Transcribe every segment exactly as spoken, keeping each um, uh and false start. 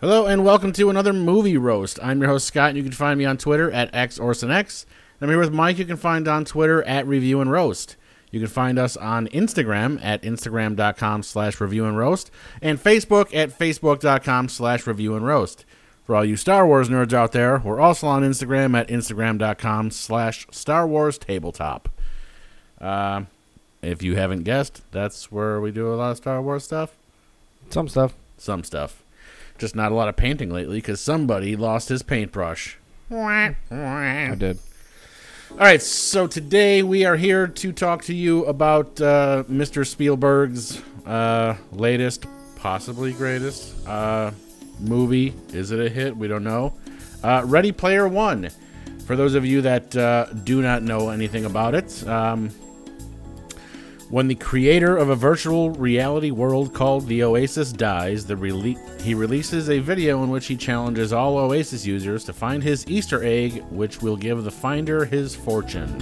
Hello and welcome to another movie roast. I'm your host Scott, and you can find me on Twitter at XOrsonX. I'm here with Mike. You can find on Twitter at Review and Roast. You can find us on Instagram at instagram.com slash review and roast and Facebook at facebook.com slash review and roast. For all you Star Wars nerds out there, we're also on Instagram at instagram.com slash Star Wars tabletop. Uh, if you haven't guessed, that's where we do a lot of Star Wars stuff. Some stuff. Some stuff. Just not a lot of painting lately because somebody lost his paintbrush. I did. All right, so today we are here to talk to you about uh, Mister Spielberg's uh, latest, possibly greatest, uh, movie. Is it a hit? We don't know. Uh, Ready Player One. For those of you that uh, do not know anything about it, um, when the creator of a virtual reality world called the Oasis dies, the rele- he releases a video in which he challenges all Oasis users to find his Easter egg, which will give the finder his fortune.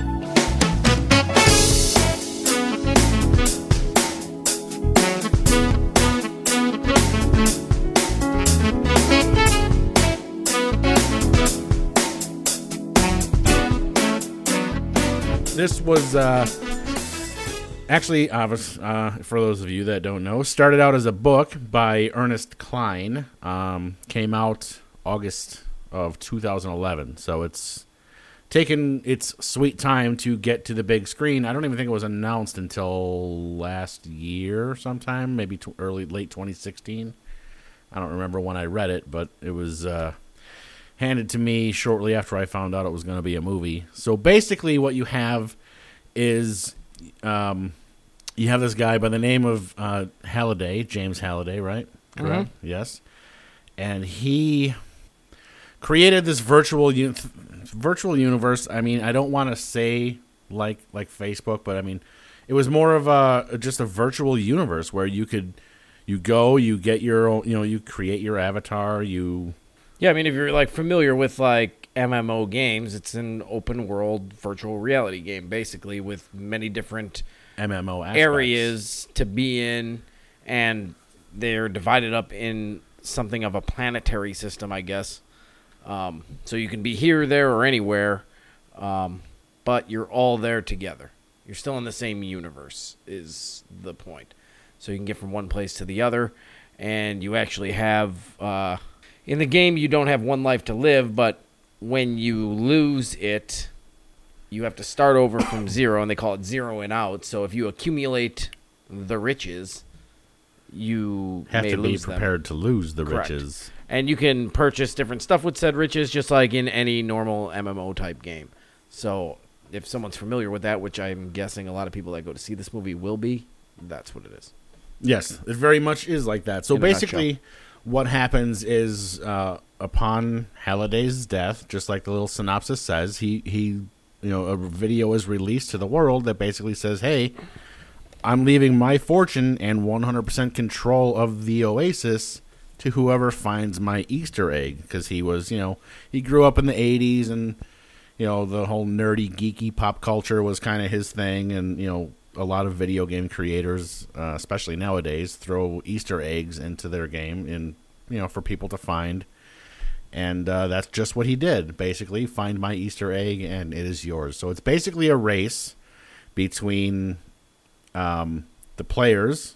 This was... Uh, Actually, uh, uh, for those of you that don't know, started out as a book by Ernest Cline. Um, came out August of two thousand eleven, so it's taken its sweet time to get to the big screen. I don't even think it was announced until last year sometime, maybe t- early, late twenty sixteen. I don't remember when I read it, but it was uh, handed to me shortly after I found out it was going to be a movie. So basically what you have is... Um, You have this guy by the name of uh, Halliday, James Halliday, right? Correct. Mm-hmm. Yes. And he created this virtual un- virtual universe. I mean, I don't want to say like like Facebook, but I mean, it was more of a just a virtual universe where you could you go, you get your own, you know, you create your avatar, you. Yeah, I mean, if you're like familiar with like M M O games, it's an open world virtual reality game, basically, with many different M M O aspects. Areas to be in, and they're divided up in something of a planetary system, I guess. Um, so you can be here, there, or anywhere, um, but you're all there together. You're still in the same universe, is the point. So you can get from one place to the other, and you actually have... Uh, in the game, you don't have one life to live, but when you lose it... you have to start over from zero, and they call it zeroing out. So if you accumulate the riches, you have may to be lose prepared them. to lose the Correct. riches. And you can purchase different stuff with said riches, just like in any normal M M O type game. So if someone's familiar with that, which I'm guessing a lot of people that go to see this movie will be, that's what it is. Yes, it very much is like that. So In a basically, nutshell. what happens is uh, upon Halliday's death, just like the little synopsis says, he he. You know, a video is released to the world that basically says, hey, I'm leaving my fortune and one hundred percent control of the Oasis to whoever finds my Easter egg. Because he was, you know, he grew up in the eighties and, you know, the whole nerdy, geeky pop culture was kind of his thing. And, you know, a lot of video game creators, uh, especially nowadays, throw Easter eggs into their game and, you know, for people to find. And uh, that's just what he did, basically. Find my Easter egg, and it is yours. So it's basically a race between um, the players,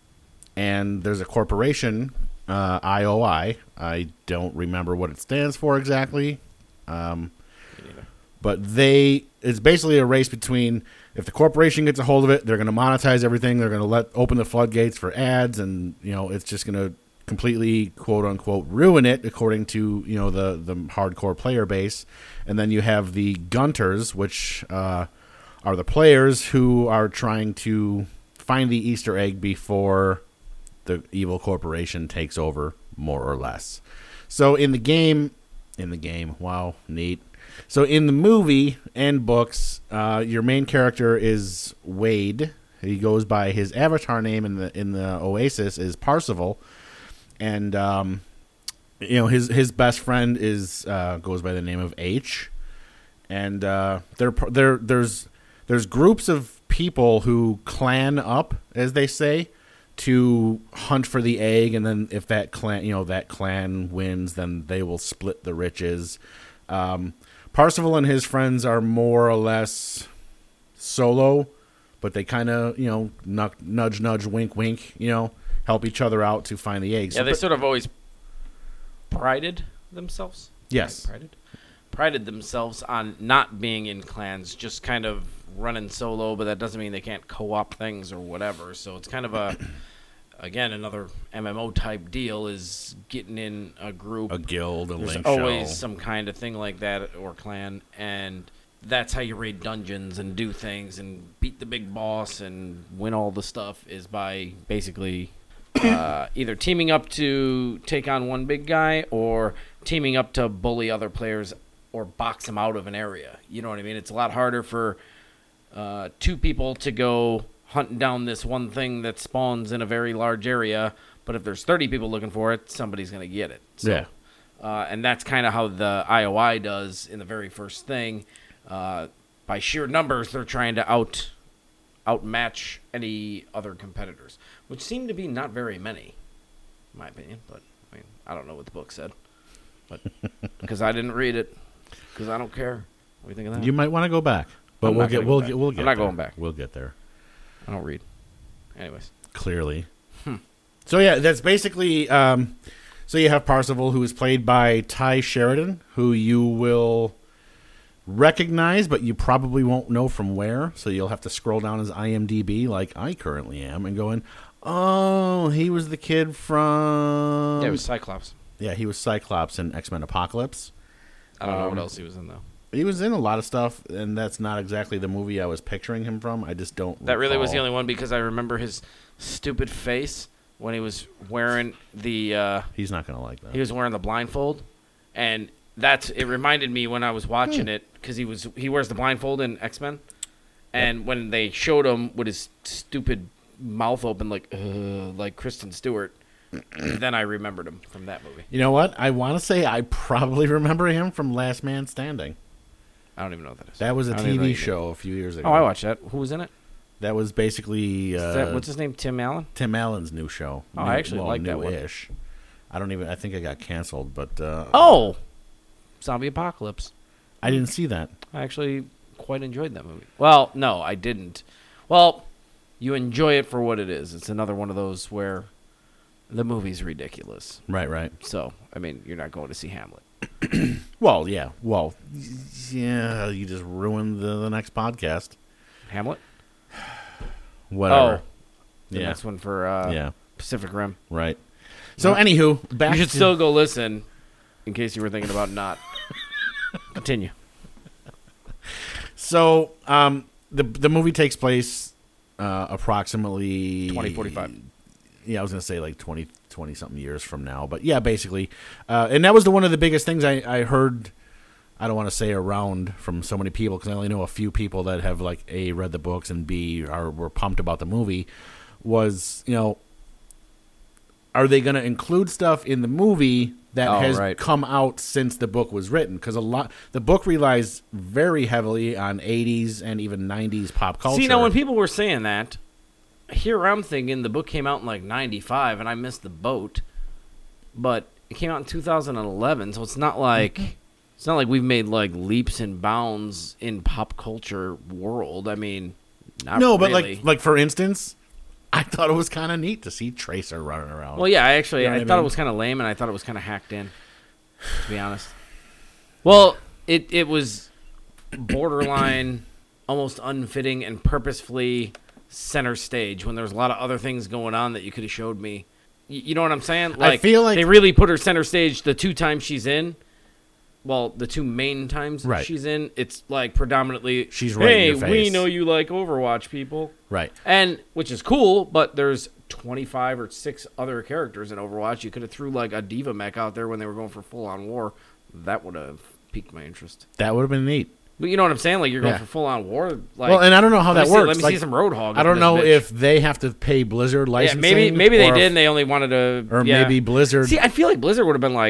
and there's a corporation, uh, I O I. I don't remember what it stands for exactly. Um, but they it's basically a race between, if the corporation gets a hold of it, they're going to monetize everything. They're going to let open the floodgates for ads, and you know it's just going to completely quote unquote ruin it according to you know the the hardcore player base. And then you have the Gunters, which uh, are the players who are trying to find the Easter egg before the evil corporation takes over, more or less. So in the game, in the game, wow, neat. So in the movie and books, uh, your main character is Wade. He goes by his avatar name in the in the Oasis is Parzival. And um, you know his his best friend is uh, goes by the name of H, and uh, there there there's there's groups of people who clan up, as they say, to hunt for the egg, and then if that clan, you know, that clan wins, then they will split the riches. Um, Parsifal and his friends are more or less solo, but they kind of, you know, nudge, nudge, nudge, wink, wink, you know, help each other out to find the eggs. Yeah, they but, sort of always prided themselves. Yes. Right, prided. Prided themselves on not being in clans, just kind of running solo, but that doesn't mean they can't co-op things or whatever. So it's kind of a, again, another M M O type deal is getting in a group. a guild, a There's link always show. some kind of thing like that or clan, and that's how you raid dungeons and do things and beat the big boss and win all the stuff is by basically uh, either teaming up to take on one big guy or teaming up to bully other players or box them out of an area. You know what I mean? It's a lot harder for uh, two people to go hunting down this one thing that spawns in a very large area, but if there's thirty people looking for it, somebody's going to get it. So, Yeah. Uh, and that's kind of how the I O I does in the very first thing. Uh, by sheer numbers, they're trying to out outmatch any other competitors, which seem to be not very many, in my opinion. But I mean, I don't know what the book said, but because I didn't read it, because I don't care. What do you think of that? You might want to go back, but I'm we'll not get gonna we'll go get back. we'll get. I'm not there. going back. We'll get there. I don't read. Anyways, Clearly. So yeah, that's basically. Um, so you have Parsifal, who is played by Ty Sheridan, who you will recognize, but you probably won't know from where. So you'll have to scroll down his I M D B, like I currently am, and go in. Oh, he was the kid from. yeah, it was Cyclops. Yeah, he was Cyclops in X-Men Apocalypse. I don't know Um, what else he was in though. He was in a lot of stuff, and that's not exactly the movie I was picturing him from. I just don't. That really was the recall. only one because I remember his stupid face when he was wearing the. Uh, He's not gonna like that. He was wearing the blindfold, and that's it. Reminded me when I was watching it because he was he wears the blindfold in X Men, and when they showed him with his stupid mouth open like uh, like Kristen Stewart, then I remembered him from that movie. You know what? I want to say I probably remember him from Last Man Standing. I don't even know what that is. That was a I don't even T know V you did. show a few years ago. Oh, I watched that. Who was in it? That was basically uh, Is that, what's his name? Tim Allen. Tim Allen's new show. Oh, New- I actually well, like that one. new-ish. I don't even. I think it got canceled, but uh, Oh, Zombie Apocalypse. I didn't see that. I actually quite enjoyed that movie. Well, no, I didn't. Well, you enjoy it for what it is. It's another one of those where the movie's ridiculous. Right, right. So, I mean, you're not going to see Hamlet. Well, yeah. Well, yeah. You just ruined the, the next podcast. Hamlet? Whatever. Oh, the yeah. next one for uh, yeah. Pacific Rim. Right. So, anywho, back. You should to, still go listen in case you were thinking about not. Continue. So, um, the the movie takes place uh, approximately twenty forty-five. Yeah, I was gonna say like twenty, twenty something years from now, but yeah, basically, uh, and that was the one of the biggest things I, I heard. I don't want to say around from so many people because I only know a few people that have like A, read the books, and B, are were pumped about the movie. Was, you know, are they going to include stuff in the movie that Oh, has right. come out since the book was written? Because a lot, the book relies very heavily on eighties and even nineties pop culture. See, now when people were saying that, here I'm thinking the book came out in like ninety-five and I missed the boat. But it came out in two thousand eleven, so it's not like it's not like we've made like leaps and bounds in pop culture world. I mean, not no, but really. like like for instance, I thought it was kind of neat to see Tracer running around. Well, yeah, I actually You know I what I thought mean? it was kind of lame and I thought it was kind of hacked in, to be honest. Well, it it was borderline, almost unfitting and purposefully center stage when there was a lot of other things going on that you could have showed me. Y- You know what I'm saying? Like, feel like- they really put her center stage the two times she's in. Well, the two main times Right. she's in, it's like predominantly, She's right in hey, your we face." know you like Overwatch, people. right. And which is cool, but there's twenty-five or six other characters in Overwatch. You could have threw like a diva mech out there when they were going for full on war. That would have piqued my interest. That would have been neat. But you know what I'm saying? Like you're going Yeah. for full on war. Like, Well, and I don't know how let that me see, works. Let me Like, see some Roadhog. I up don't in know this bitch. if they have to pay Blizzard yeah, licensing. maybe maybe they or did. if- and They only wanted to or yeah. maybe Blizzard. See, I feel like Blizzard would have been like,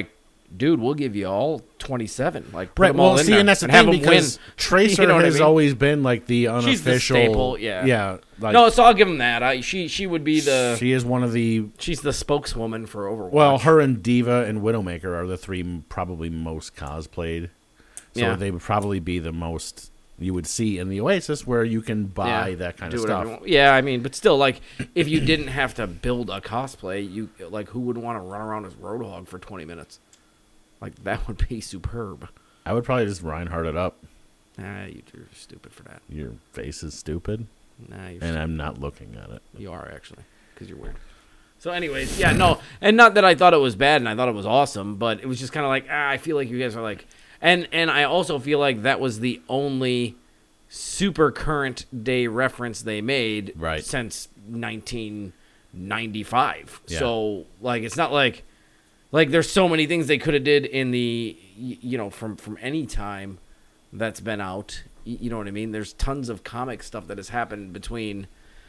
dude, we'll give you all twenty-seven. Like, put Right. them all Well, in see, there and that's the and have thing them because win. Tracer You know what I has mean? always been like the unofficial. She's the staple, yeah. Yeah. Like, No, so I'll give them that. I, she she would be the she is one of the. she's the spokeswoman for Overwatch. Well, her and Diva and Widowmaker are the three m- probably most cosplayed. So Yeah. they would probably be the most you would see in the Oasis where you can buy Yeah, that kind do of whatever stuff. you want. Yeah, I mean, but still, like, if you didn't have to build a cosplay, you like who would want to run around as Roadhog for twenty minutes? Like, that would be superb. I would probably just Reinhardt it up. Nah, you- you're stupid for that. Your face is stupid, Nah, you're and stupid. I'm not looking at it. You are, actually, because you're weird. So, anyways, yeah, no, and not that I thought it was bad and I thought it was awesome, but it was just kind of like, ah, I feel like you guys are like, and and I also feel like that was the only super current day reference they made Right. since nineteen ninety-five. Yeah. So, like, it's not like, like, there's so many things they could have did in the, y- you know, from from any time that's been out. Y- You know what I mean? There's tons of comic stuff that has happened between.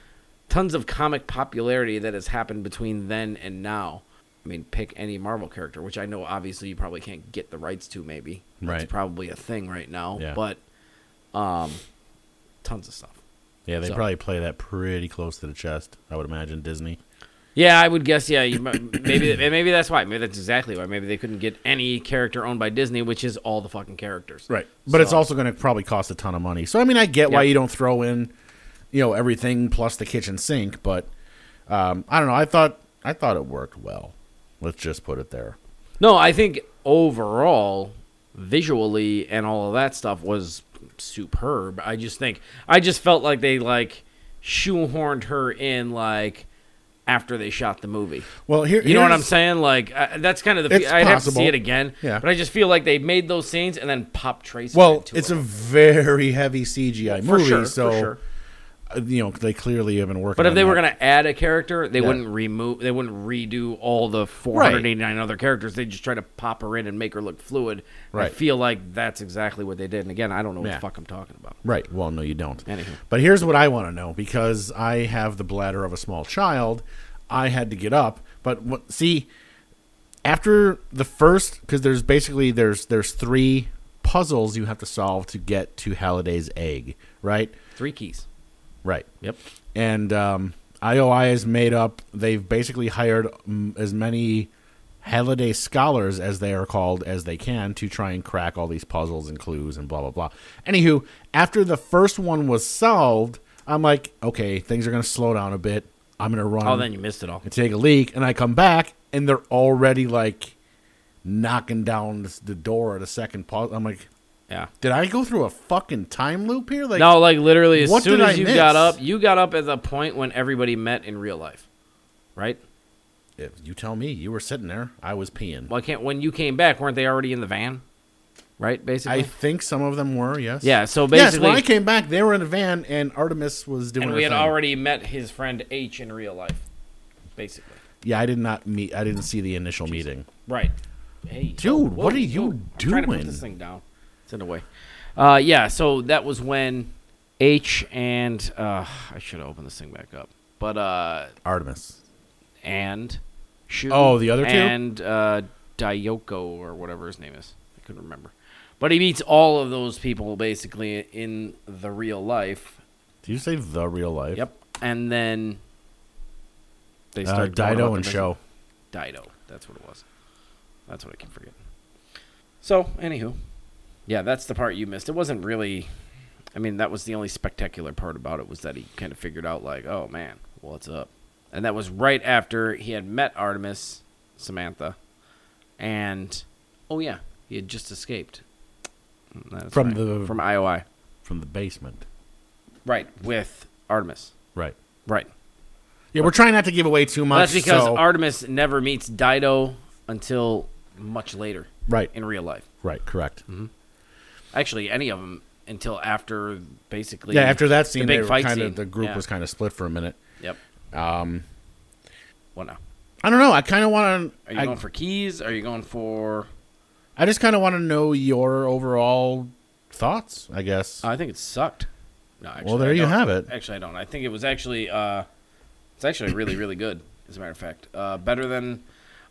Tons of comic popularity that has happened between then and now. I mean, pick any Marvel character, which I know obviously you probably can't get the rights to. Maybe Right. It's probably a thing right now, Yeah. but um, tons of stuff. Yeah, they So- probably play that pretty close to the chest. I would imagine Disney. Yeah, I would guess. Yeah, you, might- maybe maybe that's why. Maybe that's exactly why. Maybe they couldn't get any character owned by Disney, which is all the fucking characters. Right. But it's So- also going to probably cost a ton of money. So I mean, I get why Yep. you don't throw in, you know, everything plus the kitchen sink. But um, I don't know. I thought I thought it worked well. Let's just put it there. No, I think overall, visually and all of that stuff was superb. I just think I just felt like they like shoehorned her in like after they shot the movie. Well, here You know what I'm here's- saying? Like uh, that's kind of the. It's I'd have to possible. see it again. Yeah. But I just feel like they made those scenes and then popped Tracer. Well, into it's it. a very heavy C G I For movie, sure, so for sure. uh, you know they clearly have been working. But if on they were that. going to add a character, they Yeah. wouldn't remove, they wouldn't redo all the four hundred eighty-nine other characters. They would just try to pop her in and make her look fluid. I Right. feel like that's exactly what they did. And again, I don't know what Yeah. the fuck I'm talking about. Right. Well, no, you don't. Anywho. But here's what I want to know because I have the bladder of a small child. I had to get up, but what, see, after the first, because there's basically there's there's three puzzles you have to solve to get to Halliday's egg, right? Three keys. Right. Yep. And um, I O I is made up. They've basically hired mm, as many Halliday scholars, as they are called, as they can to try and crack all these puzzles and clues and blah, blah, blah. Anywho, after the first one was solved, I'm like, okay, things are going to slow down a bit. I'm going to run Oh, then you missed it all. and take a leak. And I come back, and they're already, like, knocking down the, the door at a second puzzle. I'm like, Yeah. did I go through a fucking time loop here? Like, No, like literally, as what soon did as I you miss? got up, you got up at the point when everybody met in real life, right? if you tell me. You were sitting there. I was peeing. Well, I can't. When you came back, weren't they already in the van? Right, basically. I think some of them were, yes. yeah. So Yes, basically, when I came back, they were in a van, and Artemis was doing and her we had thing. already met his friend H in real life, basically. Yeah, I did not meet. I didn't see the initial meeting. Right. Hey, Dude, what are you I'm trying to put doing? this thing down. It's in the way. Uh, yeah. So that was when H and uh, I should have opened this thing back up, but uh, Artemis. and Shu. Oh, the other two? and uh, Dayoko or whatever his name is. I couldn't remember. But he meets all of those people basically in the real life. Did you say the real life? Yep. And then they Uh, start going Dido about and the Show. Dido. That's what it was. That's what I keep forgetting. So, anywho, yeah, that's the part you missed. It wasn't really. I mean, that was the only spectacular part about it was that he kind of figured out, like, oh man, what's up? And that was right after he had met Artemis, Samantha, and oh yeah, he had just escaped. That's From right, the- from I O I, From the basement. right, with Artemis, Right. right. Yeah, we're trying not to give away too much. That's because so- Artemis never meets Dido until much later Right. in real life. Right. Correct. Actually, any of them until after basically. Yeah. After that scene, the big they were fight kind scene. of the group Yeah. was kind of split for a minute. Yep. Um, What now? I don't know. I kind of want Are you to. going for keys? Are you going for? I just kind of want to know your overall thoughts. I guess. I think it sucked. No, actually, well, there I you don't. have it. Actually, I don't. I think it was actually. Uh, it's actually really, really good. As a matter of fact, uh, better than.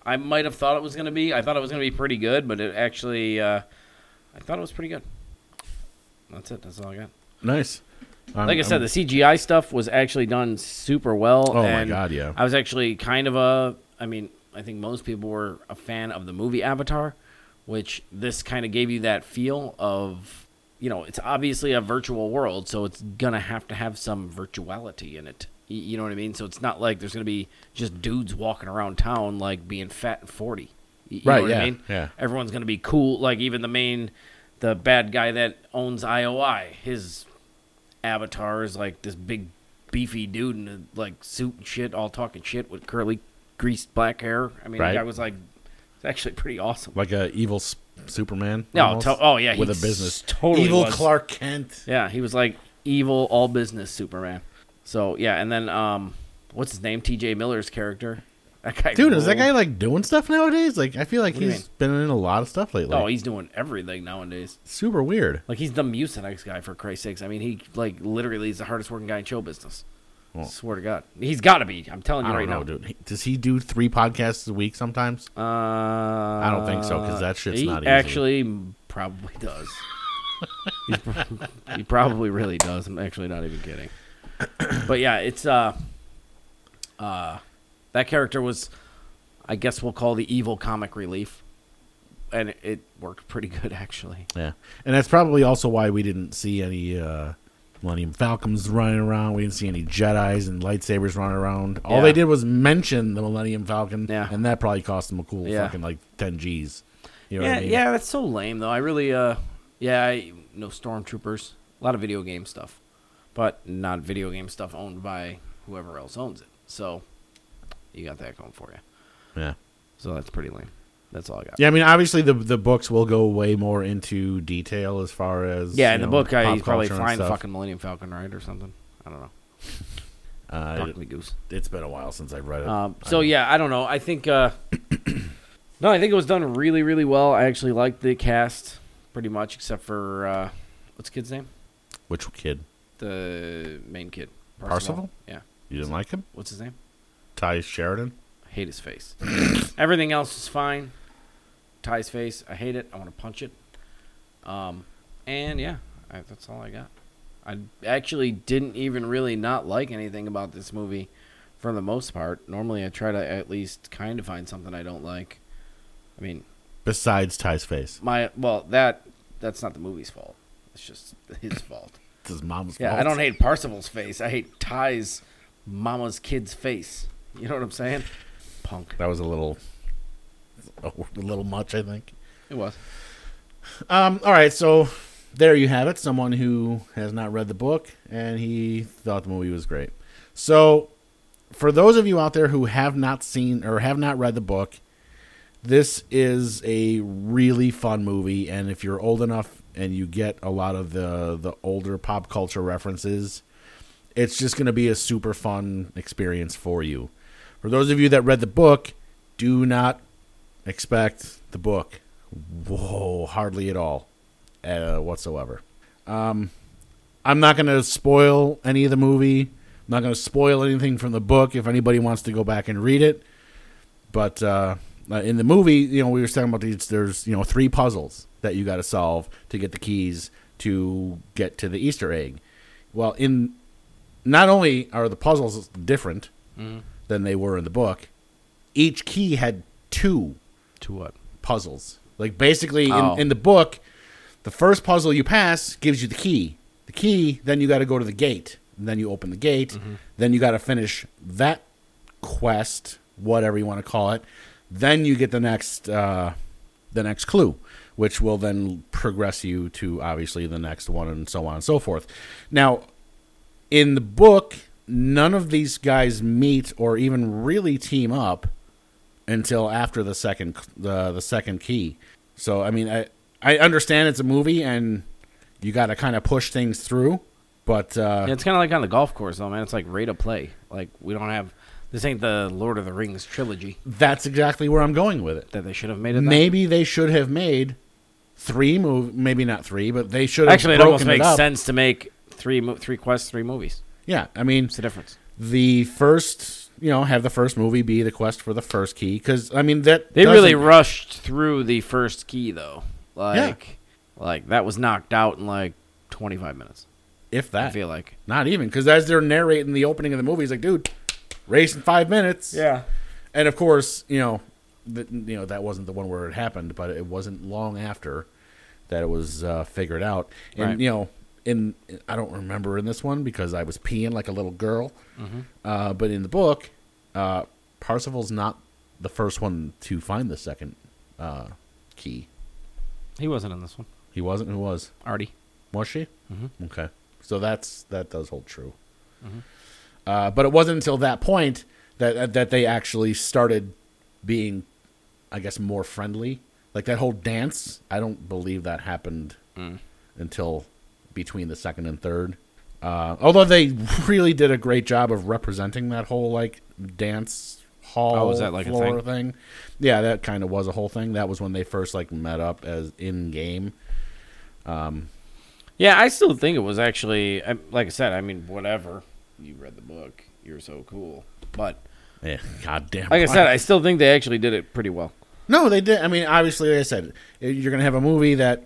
I might have thought it was going to be. I thought it was going to be pretty good, but it actually, uh, I thought it was pretty good. That's it. That's all I got. Nice. Um, like I said, um, the C G I stuff was actually done super well. Oh, and my God, yeah. I was actually kind of a, I mean, I think most people were a fan of the movie Avatar, which this kind of gave you that feel of, you know, it's obviously a virtual world, so it's going to have to have some virtuality in it. Y- You know what I mean? So it's not like there's going to be just dudes walking around town, like, being fat and forty. Y- You Right, know what yeah, I mean? yeah. Everyone's going to be cool. Like, even the main, the bad guy that owns I O I, his avatar is like this big, beefy dude in a, like, suit and shit, all talking shit with curly, greased black hair. I mean, Right. the guy was like, it's actually pretty awesome. Like a evil s- Superman. No, almost, to- oh yeah, with he a business. totally evil was. Clark Kent. Yeah, he was like evil, all business Superman. So yeah, and then um, what's his name? T J Miller's character. That guy. Dude, is that ruled. guy like doing stuff nowadays? Like, I feel like What do you he's been in a lot of stuff lately. Oh, he's doing everything nowadays. Super weird. Like he's the Mucinex guy for Christ's sakes. I mean, he like literally is the hardest working guy in show business. Well, Swear to God, he's got to be. I'm telling you I right don't know, now. dude. He- Does he do three podcasts a week sometimes? Uh, I don't think so, 'cause that shit's he not easy. Actually, probably does. He's, pro- he probably really does. I'm actually not even kidding. But yeah, it's uh, uh, that character was, I guess we'll call the evil comic relief, and it, it worked pretty good actually. Yeah. And that's probably also why we didn't see any uh, Millennium Falcons running around. We didn't see any Jedis and lightsabers running around. All Yeah. they did was mention the Millennium Falcon, Yeah. and that probably cost them a cool Yeah. fucking like ten G's. You know yeah, what I mean? yeah, that's so lame though. I really, uh, yeah, I, no stormtroopers, a lot of video game stuff, but not video game stuff owned by whoever else owns it. So you got that going for you. Yeah. So that's pretty lame. That's all I got. Yeah, I mean, obviously the the books will go way more into detail as far as Yeah, you in the know, book, uh, pop he's probably culture and flying the stuff. fucking Millennium Falcon, right, or something. I don't know. Uh, Talk it, to me, Goose. it's been a while since I've read it. Um, I so don't- yeah, I don't know. I think uh, no, I think it was done really, really well. I actually liked the cast pretty much, except for uh, what's the kid's name? Which kid? The main kid, Parsifal? Yeah. You didn't like him? What's his name? Ty Sheridan? I hate his face. Everything else is fine. Ty's face, I hate it. I want to punch it. Um, and yeah, I, that's all I got. I actually didn't even really not like anything about this movie for the most part. Normally I try to at least kind of find something I don't like. I mean, Besides Ty's face. my well, that that's not the movie's fault. It's just his fault. It's his mom's Yeah, fault. I don't hate Parsifal's face. I hate Ty's mama's kid's face. You know what I'm saying? Punk. That was a little, a little much, I think. It was. Um. All right, so there you have it. Someone who has not read the book, and he thought the movie was great. So, for those of you out there who have not seen or have not read the book, this is a really fun movie, and if you're old enough and you get a lot of the the older pop culture references, it's just going to be a super fun experience for you. For those of you that read the book, do not expect the book. Whoa, hardly at all uh, whatsoever. Um, I'm not going to spoil any of the movie. I'm not going to spoil anything from the book if anybody wants to go back and read it. But uh, in the movie, you know, we were talking about these. There's you know three puzzles that you got to solve to get the keys to get to the Easter egg. Well, in not only are the puzzles different Mm-hmm. than they were in the book, each key had two To what? puzzles. Like basically Oh. in, in the book, the first puzzle you pass gives you the key. The key, then you got to go to the gate. And then you open the gate. Mm-hmm. Then you got to finish that quest, whatever you want to call it. Then you get the next uh, the next clue, which will then progress you to obviously the next one and so on and so forth. Now, in the book, none of these guys meet or even really team up until after the second the the second key. So I mean, I I understand it's a movie and you got to kind of push things through, but uh, Yeah, it's kind of like on the golf course, though, man. It's like rate of play. Like, we don't have... This ain't the Lord of the Rings trilogy that's exactly where I'm going with it. that they should have made it that. Maybe they should have made three move, maybe not three, but they should have Actually, it broken almost makes up. sense to make three mo- three quests, three movies. Yeah, I mean, What's the difference? the first you know, have the first movie be the quest for the first key. Because, I mean, that They really doesn't- rushed through the first key, though. Like, like that was knocked out in like twenty-five minutes. if that. I feel like. Not even. Because as they're narrating the opening of the movie, he's like, dude, race in five minutes. Yeah. And, of course, you know, the, you know, that wasn't the one where it happened, but it wasn't long after that it was uh, figured out. And, Right. you know, in I don't remember in this one because I was peeing like a little girl. Mm-hmm. Uh, but in the book, uh, Parsifal's not the first one to find the second uh, key. He wasn't in this one. He wasn't. Who was? Artie. Was she? Mm-hmm. Okay. So that's that does hold true. Mm-hmm. Uh, but it wasn't until that point that that they actually started being, I guess, more friendly. Like that whole dance, I don't believe that happened Mm. until between the second and third. Uh, although they really did a great job of representing that whole like dance hall Oh, was that like a floor thing? thing. Yeah, that kind of was a whole thing. That was when they first like met up as in game. Um, Yeah, I still think it was actually, I- like I said, I mean, whatever. You read the book. You're so cool. But, yeah, goddamn. like I said, I still think they actually did it pretty well. No, they did. I mean, obviously, like I said, you're going to have a movie that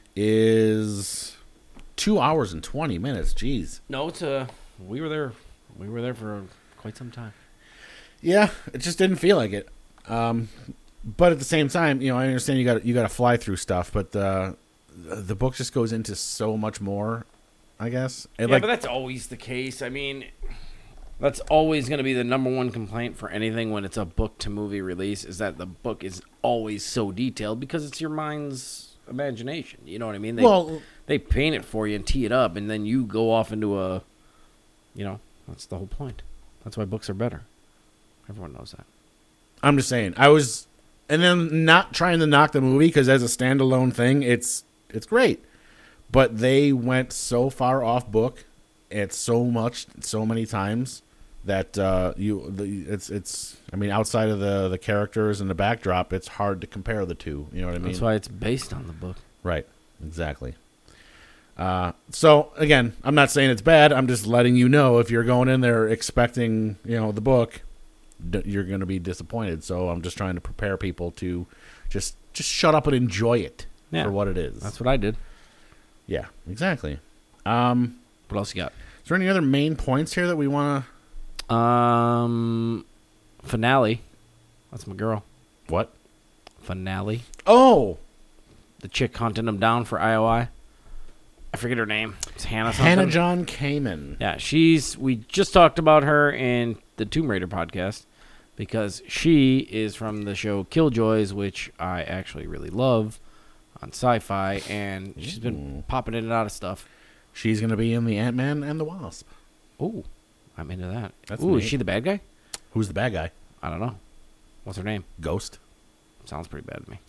is two hours and twenty minutes. Jeez. No, it's uh, we were there. We were there for quite some time. Yeah, it just didn't feel like it. Um, but at the same time, you know, I understand you got you got to fly through stuff, but uh, the book just goes into so much more. I guess. It, Yeah, like, but that's always the case. I mean, that's always going to be the number one complaint for anything when it's a book to movie release is that the book is always so detailed because it's your mind's imagination. You know what I mean? They, well, they paint it for you and tee it up, and then you go off into a, you know, that's the whole point. That's why books are better. Everyone knows that. I'm just saying. I was, and then not trying to knock the movie because as a standalone thing, it's it's great. But they went so far off book, at so much, so many times that uh, you, the, it's it's. I mean, outside of the the characters and the backdrop, it's hard to compare the two. You know what I mean? That's why it's based on the book. Right. Exactly. Uh, so again, I'm not saying it's bad. I'm just letting you know if you're going in there expecting, you know, the book, d- you're going to be disappointed. So I'm just trying to prepare people to just just shut up and enjoy it Yeah. for what it is. That's what I did. Yeah, exactly. Um, What else you got? is there any other main points here that we want to? Um, Finale. That's my girl. What? Finale. Oh, The chick hunting him down for I O I. I forget her name. It's Hannah something. Hannah John Kamen. Yeah, she's. We just talked about her in the Tomb Raider podcast because she is from the show Killjoys, which I actually really love on Sci-Fi, and she's been Ooh. popping in and out of stuff. She's going to be in the Ant-Man and the Wasp. Ooh, I'm into that. That's Ooh, is neat. she the bad guy? Who's the bad guy? I don't know. What's her name? Ghost. Sounds pretty bad to me.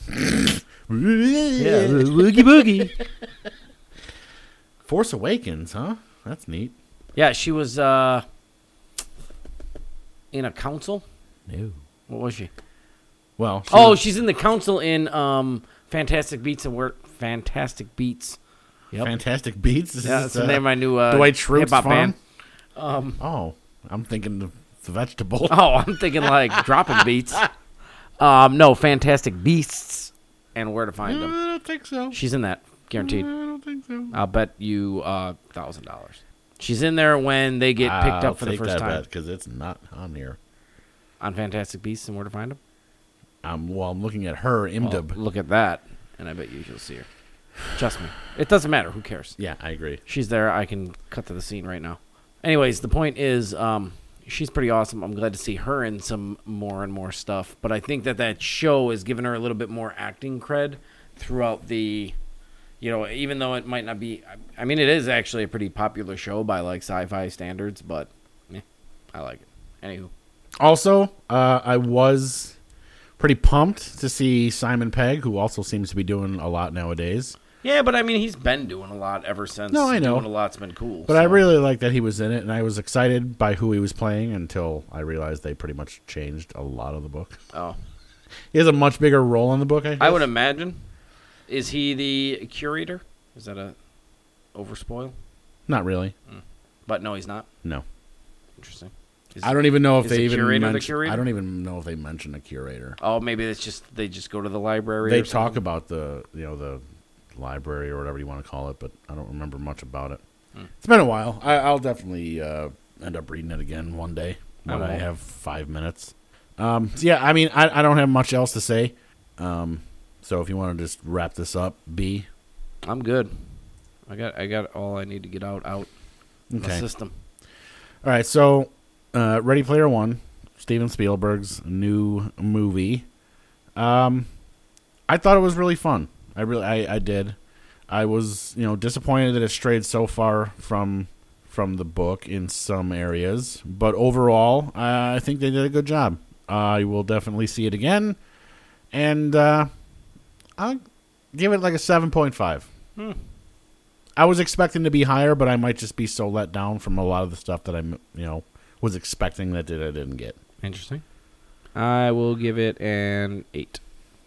Yeah, boogie boogie. Force Awakens, huh? That's neat. Yeah, she was uh, in a council. No. What was she? Well, she Oh, was- she's in the council in um, Fantastic Beats and Work. Fantastic Beats. Yep. Fantastic Beats. This Yeah, is, that's the uh, name of my new uh, Dwight Schrute's hip-hop farm? band. Um, Oh, I'm thinking of the vegetable. oh, I'm thinking like dropping beats. Um, no, Fantastic Beasts and Where to Find I Them. don't think so. She's in that, guaranteed. I don't think so. I'll bet you uh thousand dollars. She's in there when they get picked I'll up for the take first that time because it's not on here. on Fantastic Beasts and Where to Find Them. Um, well, I'm looking at her IMDb. Well, look at that, and I bet you you'll see her. Trust me, it doesn't matter. Who cares? Yeah, I agree. She's there. I can cut to the scene right now. Anyways, the point is, um, she's pretty awesome. I'm glad to see her in some more and more stuff. But I think that that show is giving her a little bit more acting cred throughout the, you know, even though it might not be. I mean, it is actually a pretty popular show by like sci-fi standards, but yeah, I like it. Anywho, Also, uh, I was pretty pumped to see Simon Pegg, who also seems to be doing a lot nowadays. yeah, but I mean, he's been doing a lot ever since. No, I know. Doing a lot's been cool. But I so. really liked that he was in it, and I was excited by who he was playing until I realized they pretty much changed a lot of the book. Oh, He has a much bigger role in the book, I guess. I would imagine. Is he the curator? Is that a overspoil? Not really. But no, he's not. No. Interesting. Is, I don't even know if is they the even curator the mention. curator? I don't even know if they mention a curator. Oh, maybe it's just they just go to the library. They or talk something? about the you know the library or whatever you want to call it, but I don't remember much about it. Hmm. It's been a while. I, I'll definitely uh, end up reading it again one day when I, won't. have five minutes. Um, so yeah, I mean, I, I don't have much else to say. Um, so if you want to just wrap this up, B. I'm good. I got I got all I need to get out out in the Okay. system. All right, so uh, Ready Player One, Steven Spielberg's new movie. Um, I thought it was really fun. I really, I, I did. I was, you know, disappointed that it strayed so far from from the book in some areas, but overall, uh, I think they did a good job. I will definitely see it again, and uh, I'll give it like a seven point five. Hmm. I was expecting to be higher, but I might just be so let down from a lot of the stuff that I, you know, was expecting that I didn't get. Interesting. I will give it an eight.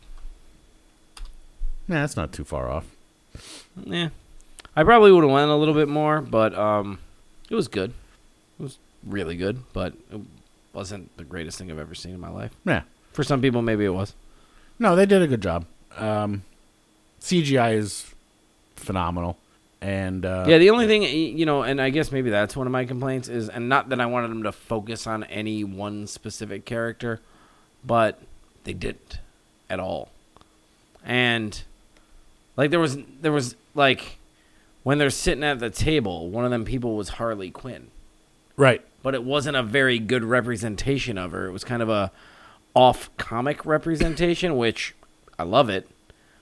Nah, that's not too far off. Yeah, I probably would have went a little bit more, but um, it was good. It was really good, but it wasn't the greatest thing I've ever seen in my life. Yeah. For some people, maybe it was. No, they did a good job. Um, C G I is phenomenal. And uh, Yeah, the only thing, y- you know, and I guess maybe that's one of my complaints is, and not that I wanted them to focus on any one specific character, but they didn't at all. And like there was, there was like when they're sitting at the table, one of them people was Harley Quinn, right. but it wasn't a very good representation of her. It was kind of a off comic representation, which I love it,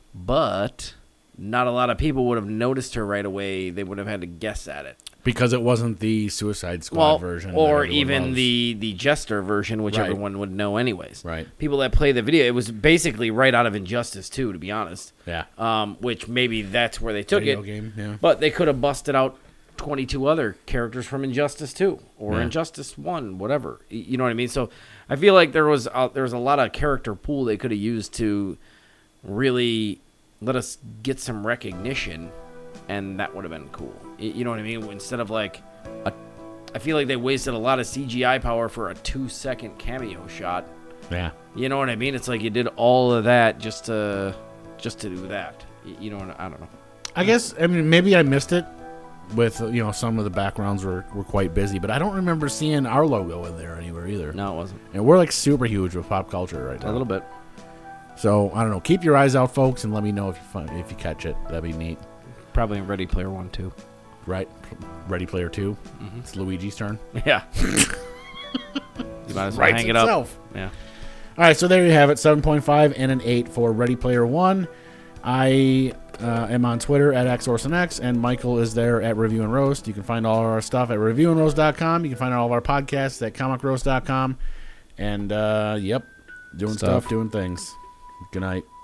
but not a lot of people would have noticed her right away. They would have had to guess at it. Because it wasn't the Suicide Squad Well, version. that or everyone even loves. the, the Jester version, which Right. everyone would know anyways. Right. People that play the video, it was basically right out of Injustice two, to be honest. Yeah. Um, which maybe that's where they took Video it. game, yeah. But they could have busted out twenty-two other characters from Injustice two or Yeah. Injustice one, whatever. Y- You know what I mean? So I feel like there was a, there was a lot of character pool they could have used to really let us get some recognition, and that would have been cool. Y- You know what I mean? Instead of like a, I feel like they wasted a lot of C G I power for a two-second cameo shot. Yeah. You know what I mean? It's like you did all of that just to just to do that. Y- You know, what I I don't know. I guess, I mean, maybe I missed it with, you know, some of the backgrounds were, were quite busy, but I don't remember seeing our logo in there anywhere either. No, it wasn't. And we're like super huge with pop culture right now. A little bit. So, I don't know. Keep your eyes out, folks, and let me know if you find, if you catch it. That'd be neat. Probably in Ready Player One too. Right? Ready Player two. Mhm. It's Luigi's turn. Yeah. You might as well Writes hang it up. itself. Yeah. All right, so there you have it, seven point five and an eight for Ready Player One. I uh, am on Twitter at XOrsonX, and Michael is there at Review and Roast. You can find all of our stuff at review and roast dot com. You can find all of our podcasts at comic roast dot com. And, uh, yep, doing Stuff. stuff, doing things. Good night.